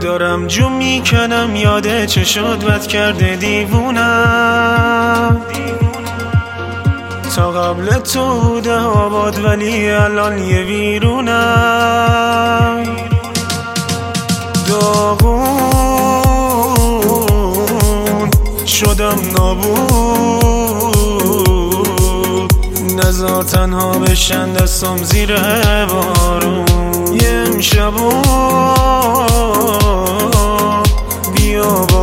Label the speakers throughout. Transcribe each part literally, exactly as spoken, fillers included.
Speaker 1: دارم جو میکنم یاده چه شد بد کرده دیوونم. تا قبل تو بوده آباد ولی الان یه ویرونم. داغون شدم نابود، نزار تنها بشن دستم زیر بارون. یه امشبا بیا با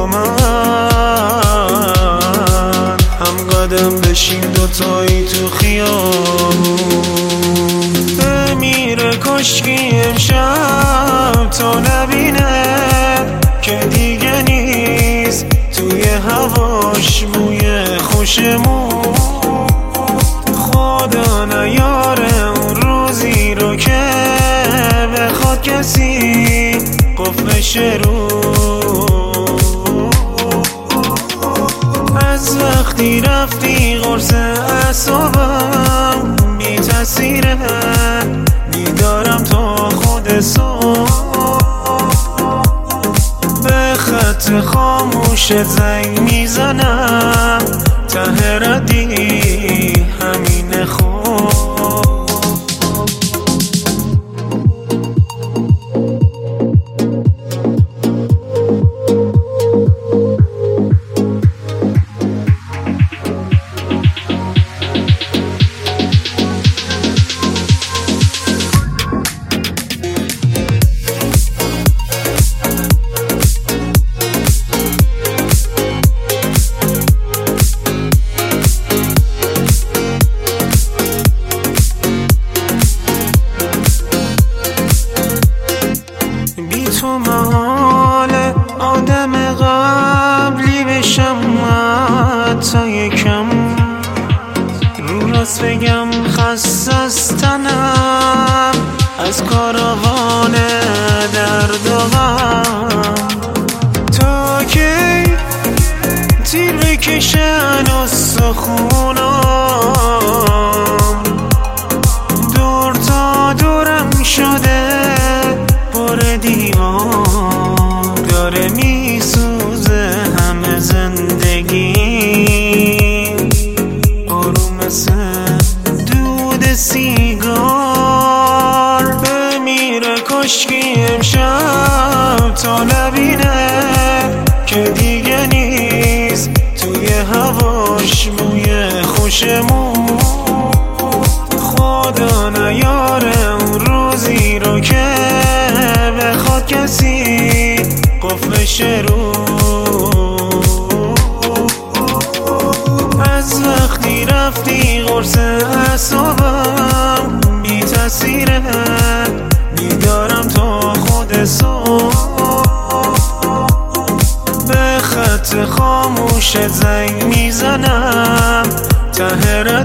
Speaker 1: من، هم قدم بشیم دوتایی تو خیابون. بمیره کشکی امشب تا نبینه که دیگه نیست توی هواش بوی خوشمون. خدا نیاره اون روزی رو که بخواد کسی قفلش رو. از وقتی رفتی قرص اعصابم بی تاثیره، بیدارم تا خود صبح. به خط خاموشت زنگ میزنم ته ردی همین خوب. تو محال آدم قبلی بشم، حتی یکم رو راست بگم خسته از تنم از کاروان درد و غم. تا کی تیر بکشن استخونام، دور تا دورم شده پر دیوار، داره میسوزه همه زندگی آروم مثل دود سیگار. بمیره کشکی امشب تا نبینه که دیگه نیست توی هواش بوی خوشمون. خدا نیاره اون روزی رو که بخواد کسی قفلش رو. از وقتی رفتی قرص اعصابم بی تاثیره، بیدارم تا خود صبح. به خط خاموشت زنگ میزنم ته